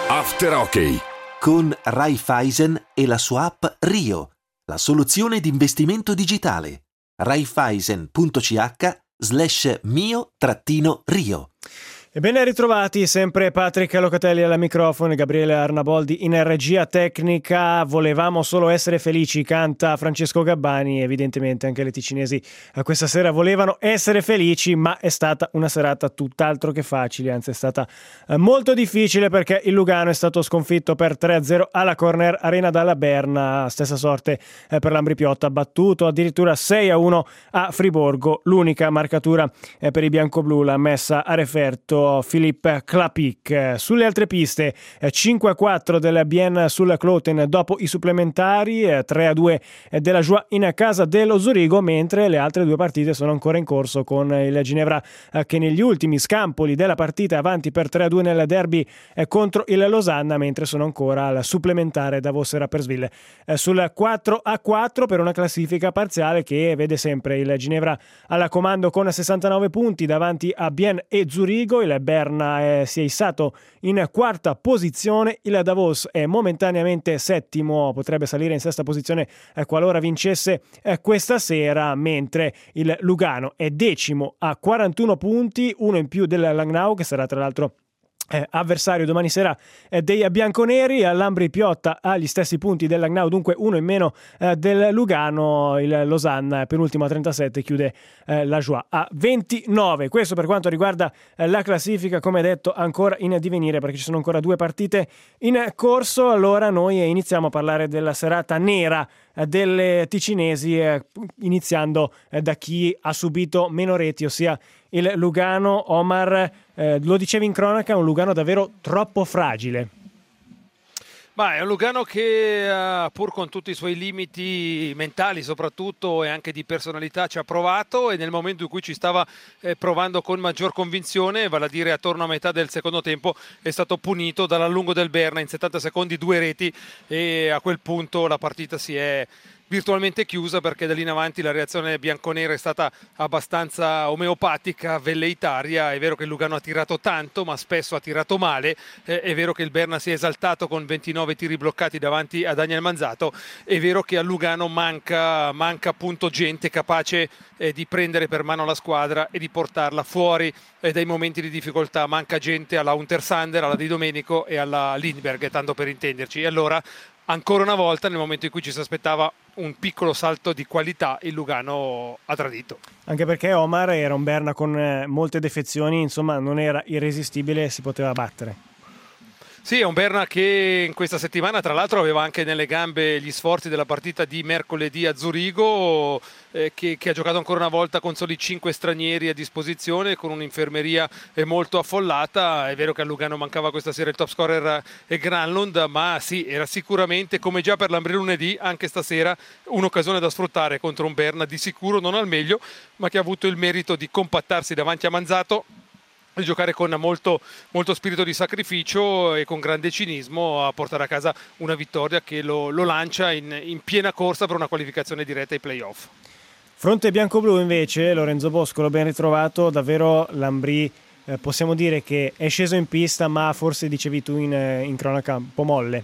After Hockey con Raiffeisen e la sua app Rio, la soluzione di investimento digitale. Raiffeisen.ch/mio-rio. E ben ritrovati, sempre Patrick Locatelli alla microfono e Gabriele Arnaboldi in regia tecnica. Volevamo solo essere felici, canta Francesco Gabbani. Evidentemente anche le ticinesi questa sera volevano essere felici, ma è stata una serata tutt'altro che facile, anzi è stata molto difficile, perché il Lugano è stato sconfitto per 3-0 alla Corner Arena dalla Berna. Stessa sorte per l'Ambri Piotta, battuto addirittura 6-1 a Friburgo. L'unica marcatura per i biancoblù l'ha messa a referto Philippe Clapic. Sulle altre piste 5-4 del Bien sul Kloten dopo i supplementari, 3-2 della Joie in casa dello Zurigo, mentre le altre due partite sono ancora in corso, con il Ginevra che negli ultimi scampoli della partita è avanti per 3-2 nel derby contro il Losanna, mentre sono ancora al supplementare Davos-Rapperswil sul 4-4 per una classifica parziale che vede sempre il Ginevra alla comando con 69 punti davanti a Bien e Zurigo. Il Berna si è issato in quarta posizione, il Davos è momentaneamente settimo, potrebbe salire in sesta posizione qualora vincesse questa sera, mentre il Lugano è decimo a 41 punti, uno in più del Langnau, che sarà tra l'altro avversario domani sera dei bianconeri. All'Ambri Piotta ha gli stessi punti del Langnau, dunque uno in meno del Lugano. Il Losanna penultimo a 37, chiude la Joie a 29. Questo per quanto riguarda la classifica, come detto ancora in divenire, perché ci sono ancora due partite in corso. Allora noi iniziamo a parlare della serata nera delle ticinesi, iniziando da chi ha subito meno reti, ossia il Lugano. Omar, lo dicevi in cronaca, è un Lugano davvero troppo fragile. Ma è un Lugano che pur con tutti i suoi limiti mentali soprattutto e anche di personalità ci ha provato, e nel momento in cui ci stava provando con maggior convinzione, vale a dire attorno a metà del secondo tempo, è stato punito dall'allungo del Berna in 70 secondi, 2 reti, e a quel punto la partita si è virtualmente chiusa, perché da lì in avanti la reazione bianconera è stata abbastanza omeopatica, velleitaria. È vero che il Lugano ha tirato tanto, ma spesso ha tirato male. È vero che il Berna si è esaltato con 29 tiri bloccati davanti a Daniel Manzato. È vero che al Lugano manca appunto gente capace di prendere per mano la squadra e di portarla fuori dai momenti di difficoltà. Manca gente alla Untersander, alla Di Domenico e alla Lindbergh, tanto per intenderci. E allora, ancora una volta, nel momento in cui ci si aspettava un piccolo salto di qualità, il Lugano ha tradito. Anche perché Omar era un Berna con molte defezioni, insomma non era irresistibile, si poteva battere. Sì, è un Berna che in questa settimana tra l'altro aveva anche nelle gambe gli sforzi della partita di mercoledì a Zurigo, che ha giocato ancora una volta con soli 5 stranieri a disposizione, con un'infermeria molto affollata. È vero che a Lugano mancava questa sera il top scorer Granlund, ma sì, era sicuramente, come già per l'Ambri lunedì, anche stasera un'occasione da sfruttare contro un Berna di sicuro non al meglio, ma che ha avuto il merito di compattarsi davanti a Manzato, di giocare con molto spirito di sacrificio e con grande cinismo a portare a casa una vittoria che lo lancia in piena corsa per una qualificazione diretta ai playoff. Fronte bianco-blu invece, Lorenzo Boscolo, ben ritrovato. Davvero l'Ambri possiamo dire che è sceso in pista, ma forse dicevi tu in cronaca un po' molle.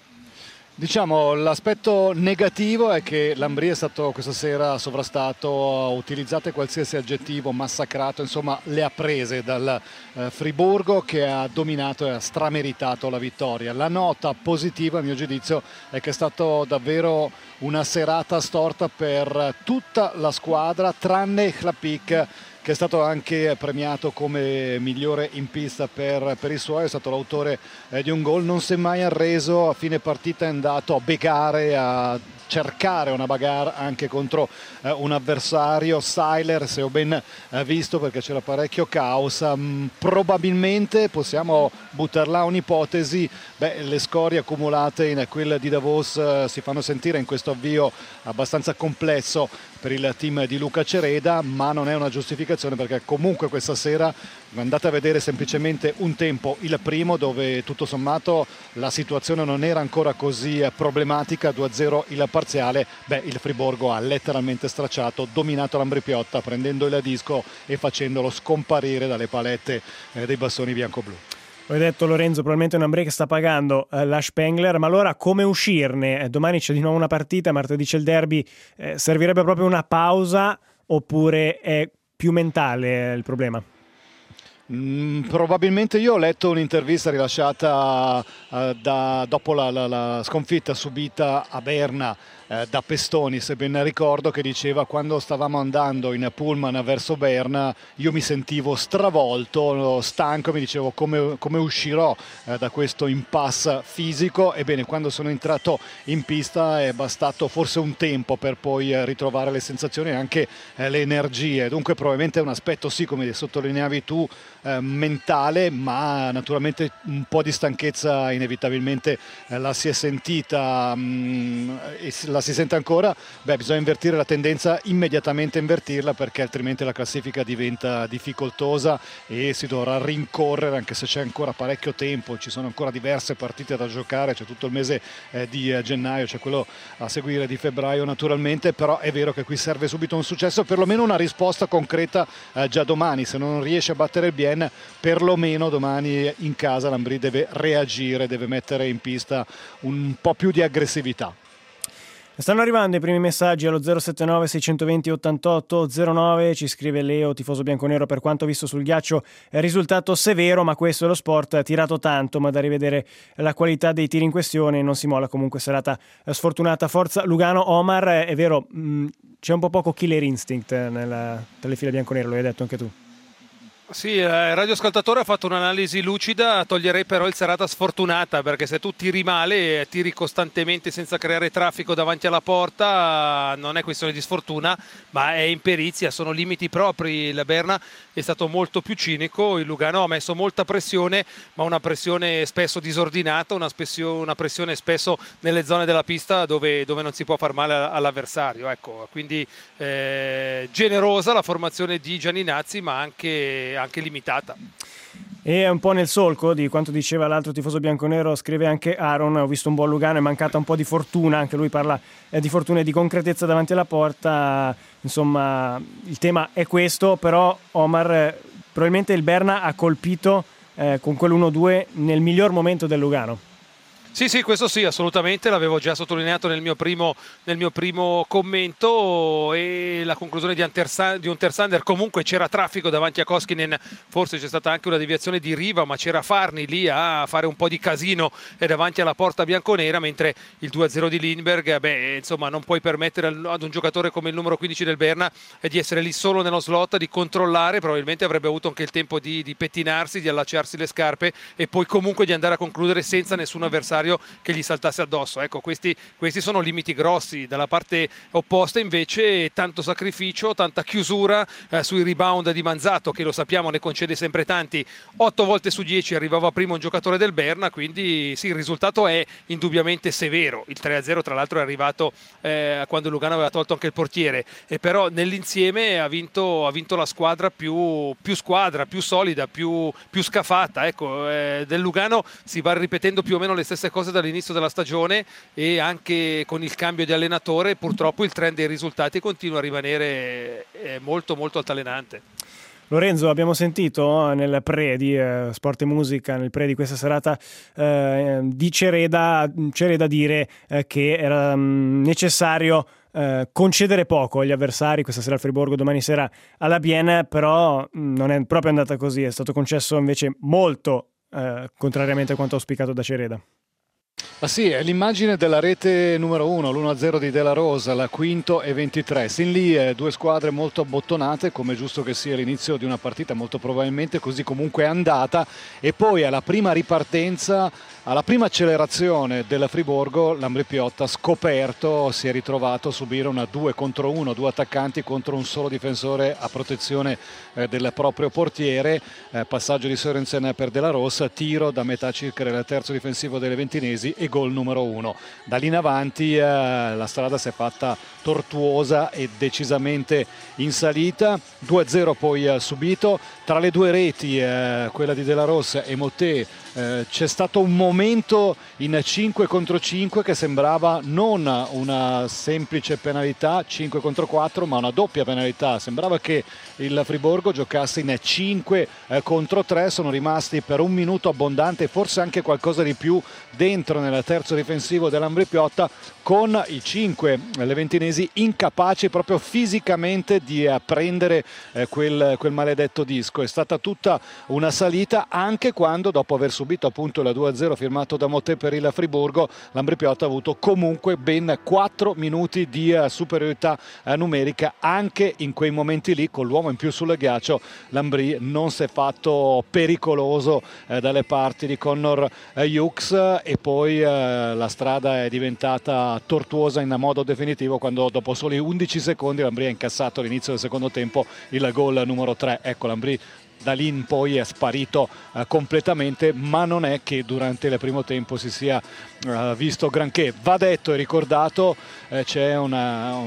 Diciamo, l'aspetto negativo è che l'Ambri è stato questa sera sovrastato, utilizzate qualsiasi aggettivo, massacrato, insomma le ha prese dal Friburgo, che ha dominato e ha strameritato la vittoria. La nota positiva, a mio giudizio, è che è stato davvero una serata storta per tutta la squadra, tranne Hlapik, che è stato anche premiato come migliore in pista per i suoi. È stato l'autore di un gol, non si è mai arreso, a fine partita è andato a begare, a cercare una bagarre anche contro un avversario, Seiler, se ho ben visto, perché c'era parecchio caos. Probabilmente possiamo buttar là un'ipotesi, le scorie accumulate in quella di Davos si fanno sentire in questo avvio abbastanza complesso per il team di Luca Cereda, ma non è una giustificazione, perché comunque questa sera andate a vedere semplicemente un tempo, il primo, dove tutto sommato la situazione non era ancora così problematica, 2-0 il parziale. Il Friburgo ha letteralmente stracciato, dominato l'Ambri Piotta, prendendo il disco e facendolo scomparire dalle palette dei bastoni bianco-blu. Ho detto Lorenzo, probabilmente un Ambrì che sta pagando la Spengler, ma allora come uscirne? Domani c'è di nuovo una partita, martedì c'è il derby, servirebbe proprio una pausa oppure è più mentale il problema? Probabilmente io ho letto un'intervista rilasciata dopo la sconfitta subita a Berna da Pestoni, se ben ricordo, che diceva: quando stavamo andando in pullman verso Berna io mi sentivo stravolto, stanco, mi dicevo come uscirò da questo impasse fisico. Ebbene, quando sono entrato in pista è bastato forse un tempo per poi ritrovare le sensazioni e anche le energie. Dunque probabilmente è un aspetto, sì, come sottolineavi tu, mentale, ma naturalmente un po' di stanchezza inevitabilmente la si è sentita e la si sente ancora. Bisogna invertire la tendenza, immediatamente invertirla, perché altrimenti la classifica diventa difficoltosa e si dovrà rincorrere, anche se c'è ancora parecchio tempo, ci sono ancora diverse partite da giocare, c'è tutto il mese di gennaio, c'è quello a seguire di febbraio naturalmente, però è vero che qui serve subito un successo, perlomeno una risposta concreta già domani. Se non riesce a battere il Bien, perlomeno domani in casa l'Ambrì deve reagire, deve mettere in pista un po' più di aggressività. Stanno arrivando i primi messaggi allo 079 620 88 09, ci scrive Leo, tifoso bianconero: per quanto visto sul ghiaccio è risultato severo, ma questo è lo sport, ha tirato tanto, ma da rivedere la qualità dei tiri in questione, non si molla, comunque serata sfortunata, forza Lugano. Omar, è vero, c'è un po' poco killer instinct tra le file bianconere, lo hai detto anche tu. Sì, il radioascoltatore ha fatto un'analisi lucida, toglierei però il serata sfortunata, perché se tu tiri male, tiri costantemente senza creare traffico davanti alla porta, non è questione di sfortuna, ma è imperizia, sono limiti propri. La Berna è stato molto più cinico, il Lugano ha messo molta pressione, ma una pressione spesso disordinata, una pressione spesso nelle zone della pista dove non si può far male all'avversario. Ecco, quindi generosa la formazione di Gianninazzi, ma anche limitata. E un po' nel solco di quanto diceva l'altro tifoso bianconero, scrive anche Aaron: ho visto un buon Lugano, è mancata un po' di fortuna, anche lui parla di fortuna e di concretezza davanti alla porta. Insomma, il tema è questo, però Omar, probabilmente il Berna ha colpito con quell'1-2 nel miglior momento del Lugano. Sì, questo sì, assolutamente, l'avevo già sottolineato nel mio primo commento, e la conclusione di Untersander. Comunque c'era traffico davanti a Koskinen, forse c'è stata anche una deviazione di Riva, ma c'era Farni lì a fare un po' di casino davanti alla porta bianconera, mentre il 2-0 di Lindberg, insomma, non puoi permettere ad un giocatore come il numero 15 del Berna di essere lì solo nello slot, di controllare. Probabilmente avrebbe avuto anche il tempo di pettinarsi, di allacciarsi le scarpe e poi comunque di andare a concludere senza nessun avversario che gli saltasse addosso. Ecco, questi sono limiti grossi. Dalla parte opposta invece tanto sacrificio, tanta chiusura sui rebound di Manzato, che lo sappiamo ne concede sempre tanti. 8 volte su 10 arrivava primo un giocatore del Berna, quindi sì, il risultato è indubbiamente severo. Il 3-0 tra l'altro è arrivato quando Lugano aveva tolto anche il portiere, e però nell'insieme ha vinto la squadra più squadra, più solida, più scafata. Ecco, del Lugano si va ripetendo più o meno le stesse cose dall'inizio della stagione, e anche con il cambio di allenatore purtroppo il trend dei risultati continua a rimanere molto molto altalenante. Lorenzo, abbiamo sentito nel pre di Sport e Musica, nel pre di questa serata, di Cereda dire che era necessario concedere poco agli avversari questa sera al Friburgo, domani sera alla Bienne, però non è proprio andata così, è stato concesso invece molto, contrariamente a quanto auspicato da Cereda. Ma sì, è l'immagine della rete numero 1, l'1-0 di De La Rosa, la quinto e 23. Sin lì due squadre molto abbottonate, come giusto che sia l'inizio di una partita, molto probabilmente così comunque è andata, e poi alla prima ripartenza, alla prima accelerazione della Friburgo, l'Ambrì Piotta scoperto si è ritrovato a subire una 2 contro 1, due attaccanti contro un solo difensore a protezione del proprio portiere. Passaggio di Sorensen per De La Rosa, tiro da metà circa del terzo difensivo delle Ventinesi, francesi e gol numero 1. Da lì in avanti la strada si è fatta tortuosa e decisamente in salita. 2-0 poi subito. Tra le due reti, quella di Della Rosa e Moté, c'è stato un momento in 5 contro 5 che sembrava non una semplice penalità 5 contro 4 ma una doppia penalità. Sembrava che il Friburgo giocasse in 5 contro 3. Sono rimasti per un minuto abbondante, forse anche qualcosa di più, dentro nel terzo difensivo dell'Ambri Piotta, con i 5 leventinesi incapaci proprio fisicamente di prendere quel maledetto disco. È stata tutta una salita, anche quando, dopo aver subito appunto il 2-0 firmato da Moté per il Friburgo, l'Ambri Piotta ha avuto comunque ben 4 minuti di superiorità numerica. Anche in quei momenti lì, con l'uomo in più sul ghiaccio, l'Ambri non si è fatto pericoloso dalle parti di Connor Hughes, e poi la strada è diventata tortuosa in modo definitivo quando, dopo soli 11 secondi, l'Ambri ha incassato all'inizio del secondo tempo il gol numero 3. Ecco, l'Ambri da lì in poi è sparito completamente, ma non è che durante il primo tempo si sia visto granché. Va detto e ricordato, c'è una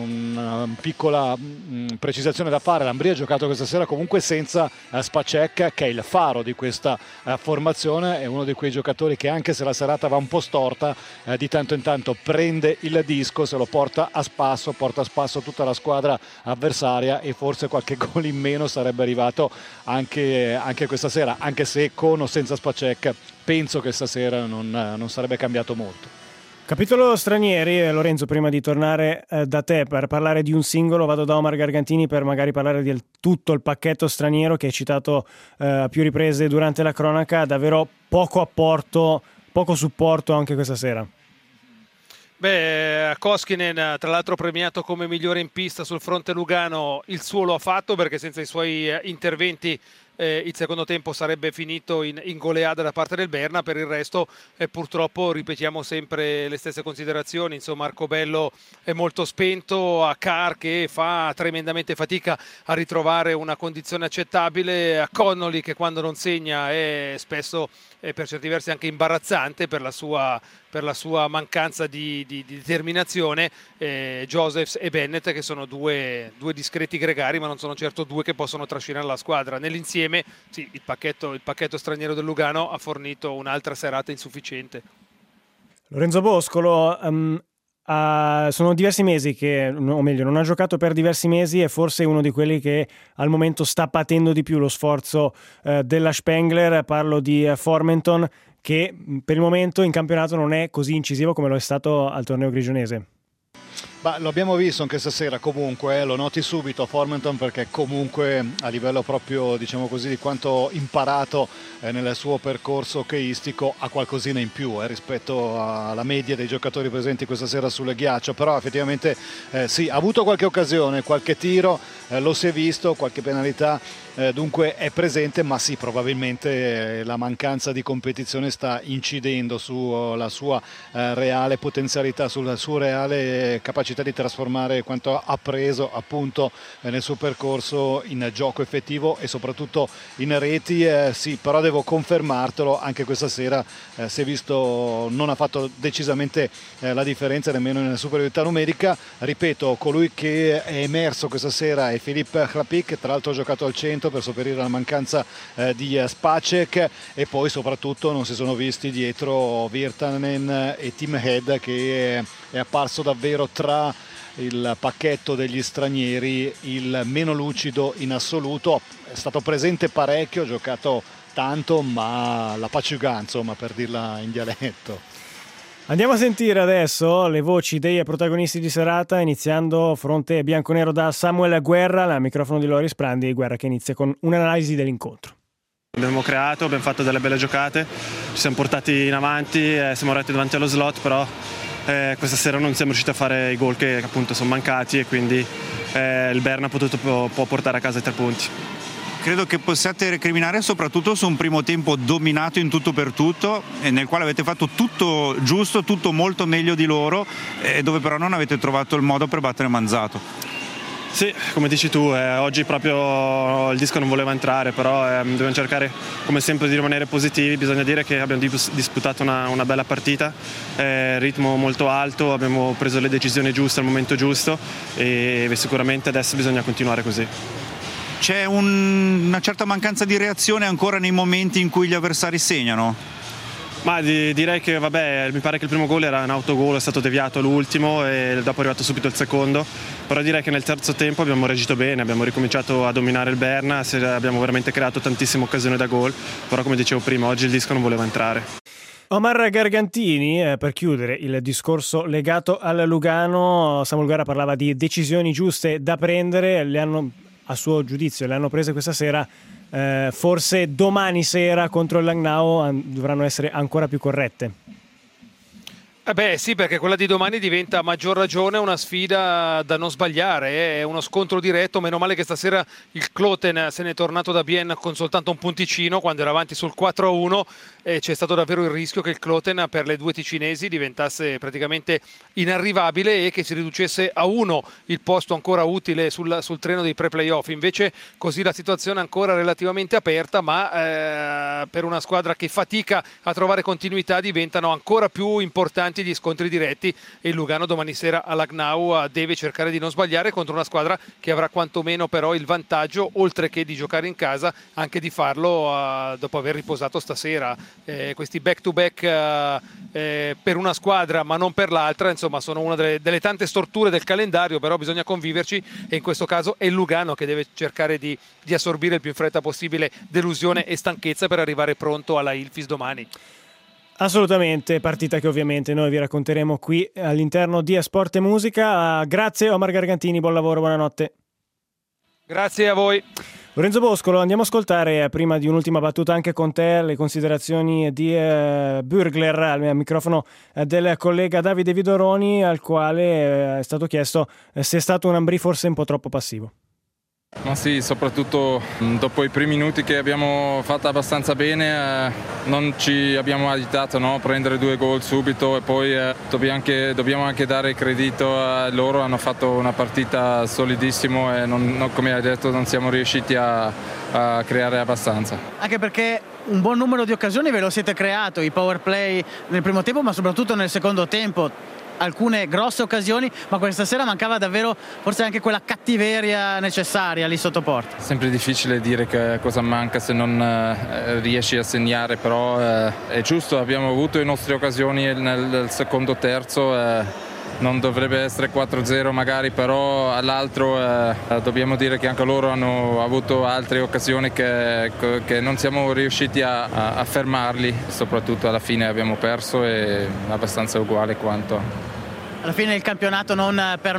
piccola precisazione da fare: l'Ambri ha giocato questa sera comunque senza Spacek, che è il faro di questa formazione, è uno di quei giocatori che, anche se la serata va un po' storta, di tanto in tanto prende il disco, se lo porta a spasso tutta la squadra avversaria, e forse qualche gol in meno sarebbe arrivato anche questa sera, anche se con o senza Spacek penso che stasera non sarebbe cambiato molto. Capitolo stranieri, Lorenzo, prima di tornare da te per parlare di un singolo, vado da Omar Gargantini per magari parlare di tutto il pacchetto straniero che hai citato a più riprese durante la cronaca. Davvero poco apporto, poco supporto anche questa sera. Koskinen, tra l'altro premiato come migliore in pista sul fronte lugano, il suo lo ha fatto, perché senza i suoi interventi il secondo tempo sarebbe finito in goleada da parte del Berna. Per il resto purtroppo ripetiamo sempre le stesse considerazioni. Insomma, Arcobello è molto spento, a Carr che fa tremendamente fatica a ritrovare una condizione accettabile, a Connolly che quando non segna è spesso per certi versi anche imbarazzante per la sua mancanza di determinazione, Josephs e Bennett, che sono due discreti gregari, ma non sono certo due che possono trascinare la squadra. Nell'insieme sì, il pacchetto straniero del Lugano ha fornito un'altra serata insufficiente. Lorenzo Boscolo, sono diversi mesi che, o meglio, non ha giocato per diversi mesi, e forse uno di quelli che al momento sta patendo di più lo sforzo della Spengler. Parlo di Formenton, che per il momento in campionato non è così incisivo come lo è stato al torneo grigionese. Lo abbiamo visto anche stasera, comunque lo noti subito Formenton, perché comunque a livello proprio, diciamo così, di quanto imparato nel suo percorso hockeyistico ha qualcosina in più rispetto alla media dei giocatori presenti questa sera sul ghiaccio. Però effettivamente sì, ha avuto qualche occasione, qualche tiro, lo si è visto, qualche penalità, dunque è presente, ma sì, probabilmente la mancanza di competizione sta incidendo sulla sua reale potenzialità, sulla sua reale capacità di trasformare quanto ha preso appunto nel suo percorso in gioco effettivo e soprattutto in reti. Sì, però devo confermartelo, anche questa sera si è visto, non ha fatto decisamente la differenza nemmeno in superiorità numerica. Ripeto, colui che è emerso questa sera è Filip Hlapik, tra l'altro ha giocato al centro per sopperire alla mancanza di Spacek, e poi soprattutto non si sono visti dietro Virtanen e Tim Head, che è apparso davvero tra il pacchetto degli stranieri il meno lucido in assoluto. È stato presente parecchio, ha giocato tanto, ma la paciugà, insomma, per dirla in dialetto. Andiamo a sentire adesso le voci dei protagonisti di serata, iniziando fronte bianconero da Samuel Guerra, al microfono di Loris Prandi. Guerra che inizia con un'analisi dell'incontro. Abbiamo creato, abbiamo fatto delle belle giocate, ci siamo portati in avanti, siamo arrivati davanti allo slot, però questa sera non siamo riusciti a fare i gol che appunto sono mancati, e quindi il Berna può portare a casa i 3 punti. Credo che possiate recriminare soprattutto su un primo tempo dominato in tutto per tutto, e nel quale avete fatto tutto giusto, tutto molto meglio di loro, dove però non avete trovato il modo per battere Manzato. Sì, come dici tu, oggi proprio il disco non voleva entrare, però dobbiamo cercare come sempre di rimanere positivi. Bisogna dire che abbiamo disputato una bella partita, ritmo molto alto, abbiamo preso le decisioni giuste al momento giusto e sicuramente adesso bisogna continuare così. C'è una certa mancanza di reazione ancora nei momenti in cui gli avversari segnano? Ma direi che mi pare che il primo gol era un autogol, è stato deviato l'ultimo e dopo è arrivato subito il secondo, però direi che nel terzo tempo abbiamo reagito bene, abbiamo ricominciato a dominare il Berna, abbiamo veramente creato tantissime occasioni da gol, però come dicevo prima oggi il disco non voleva entrare. Omar Gargantini, per chiudere il discorso legato al Lugano, Samuel Guerra parlava di decisioni giuste da prendere, a suo giudizio le hanno prese questa sera. Forse domani sera contro il Langnau dovranno essere ancora più corrette. Sì, perché quella di domani diventa a maggior ragione una sfida da non sbagliare, è uno scontro diretto. Meno male che stasera il Kloten se n'è tornato da Bienne con soltanto un punticino quando era avanti sul 4-1 e c'è stato davvero il rischio che il Kloten per le due ticinesi diventasse praticamente inarrivabile e che si riducesse a 1 il posto ancora utile sul treno dei pre-playoff. Invece così la situazione è ancora relativamente aperta, ma per una squadra che fatica a trovare continuità diventano ancora più importanti gli scontri diretti e il Lugano domani sera a Langnau deve cercare di non sbagliare contro una squadra che avrà quantomeno però il vantaggio, oltre che di giocare in casa, anche di farlo dopo aver riposato stasera. Questi back to back per una squadra ma non per l'altra, insomma sono una delle tante storture del calendario, però bisogna conviverci e in questo caso è il Lugano che deve cercare di assorbire il più in fretta possibile delusione e stanchezza per arrivare pronto alla Ilfis domani. Assolutamente, partita che ovviamente noi vi racconteremo qui all'interno di Sport e Musica. Grazie Omar Gargantini, buon lavoro, buonanotte. Grazie a voi. Lorenzo Boscolo, andiamo a ascoltare prima di un'ultima battuta anche con te le considerazioni di Bürgler al microfono del collega Davide Vidoroni, al quale è stato chiesto se è stato un Ambrí forse un po' troppo passivo. Ma sì, soprattutto dopo i primi minuti che abbiamo fatto abbastanza bene non ci abbiamo agitato, no? Prendere 2 gol subito e poi dobbiamo anche dare credito a loro, hanno fatto una partita solidissima e come hai detto non siamo riusciti a creare abbastanza. Anche perché un buon numero di occasioni ve lo siete creato, i power play nel primo tempo ma soprattutto nel secondo tempo. Alcune grosse occasioni, ma questa sera mancava davvero forse anche quella cattiveria necessaria lì sotto porta. Sempre difficile dire che cosa manca se non riesci a segnare, però è giusto, abbiamo avuto le nostre occasioni nel secondo terzo, non dovrebbe essere 4-0 magari, però all'altro dobbiamo dire che anche loro hanno avuto altre occasioni che non siamo riusciti a fermarli, soprattutto alla fine abbiamo perso, e abbastanza uguale quanto. Alla fine il campionato non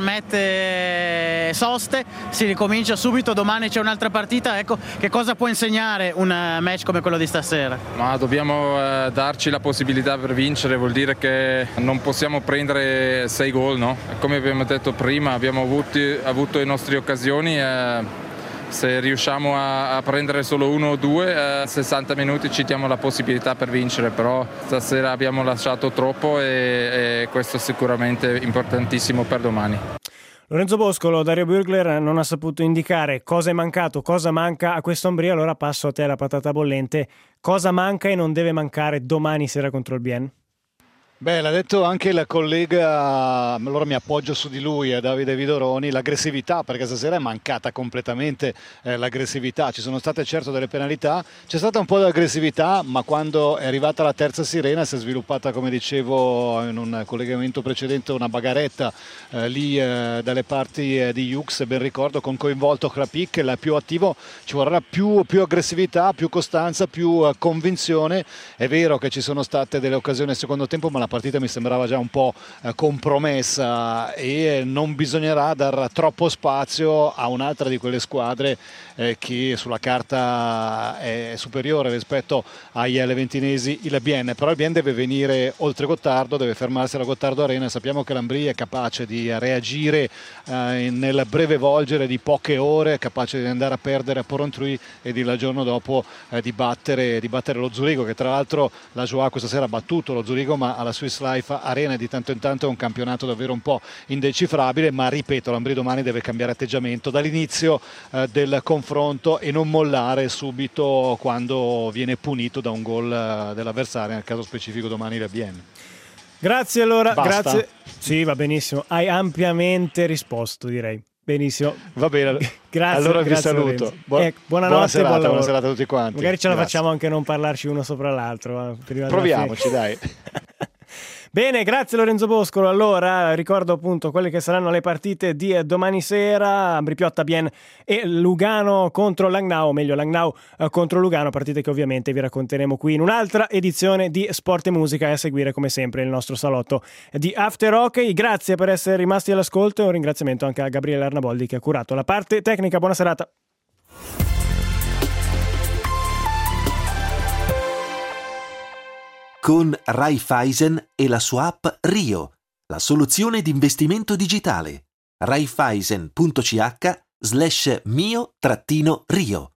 permette soste, si ricomincia subito, domani c'è un'altra partita. Ecco, che cosa può insegnare un match come quello di stasera? Ma dobbiamo darci la possibilità per vincere, vuol dire che non possiamo prendere 6 gol, no? Come abbiamo detto prima, abbiamo avuto le nostre occasioni, se riusciamo a prendere solo 1 o 2, 60 minuti ci diamo la possibilità per vincere, però stasera abbiamo lasciato troppo e questo è sicuramente importantissimo per domani. Lorenzo Boscolo, Dario Bürgler non ha saputo indicare cosa è mancato, cosa manca a questo Ambrí, allora passo a te la patata bollente. Cosa manca e non deve mancare domani sera contro il Bienne? L'ha detto anche il collega, allora mi appoggio su di lui, Davide Vidoroni, l'aggressività, perché stasera è mancata completamente l'aggressività. Ci sono state certo delle penalità, c'è stata un po' di aggressività, ma quando è arrivata la terza sirena si è sviluppata, come dicevo in un collegamento precedente, una bagaretta lì dalle parti di Hughes, ben ricordo, con coinvolto Krapik, il più attivo. Ci vorrà più aggressività, più costanza, più convinzione. È vero che ci sono state delle occasioni al secondo tempo, ma la partita mi sembrava già un po' compromessa e non bisognerà dar troppo spazio a un'altra di quelle squadre che sulla carta è superiore rispetto agli leventinesi, il Bienne. Però il Bienne deve venire oltre Gottardo, deve fermarsi alla Gottardo Arena. Sappiamo che l'Ambrí è capace di reagire nel breve volgere di poche ore, capace di andare a perdere a Porrentruy e il giorno dopo di battere lo Zurigo, che tra l'altro la Joie questa sera ha battuto lo Zurigo, ma alla Swiss Life Arena e di tanto in tanto è un campionato davvero un po' indecifrabile, ma ripeto, l'Ambrì domani deve cambiare atteggiamento dall'inizio del confronto e non mollare subito quando viene punito da un gol dell'avversario, nel caso specifico domani la Bienne. Grazie allora, Basta? grazie. Sì, va benissimo, hai ampiamente risposto, direi. Benissimo. Va bene, Grazie. allora vi grazie, saluto. Buonanotte, buona serata, buon buona serata a tutti quanti. Magari ce la Grazie. facciamo anche non parlarci uno sopra l'altro. Prima Proviamoci, dai. Bene, grazie Lorenzo Boscolo. Allora, ricordo appunto quelle che saranno le partite di domani sera: Ambri Piotta Bienne e Lugano contro Langnau, o meglio Langnau contro Lugano, partite che ovviamente vi racconteremo qui in un'altra edizione di Sport e Musica, e a seguire come sempre il nostro salotto di After Hockey. Grazie per essere rimasti all'ascolto e un ringraziamento anche a Gabriele Arnaboldi che ha curato la parte tecnica. Buona serata. Con Raiffeisen e la sua app Rio, la soluzione di investimento digitale. Raiffeisen.ch/mio-rio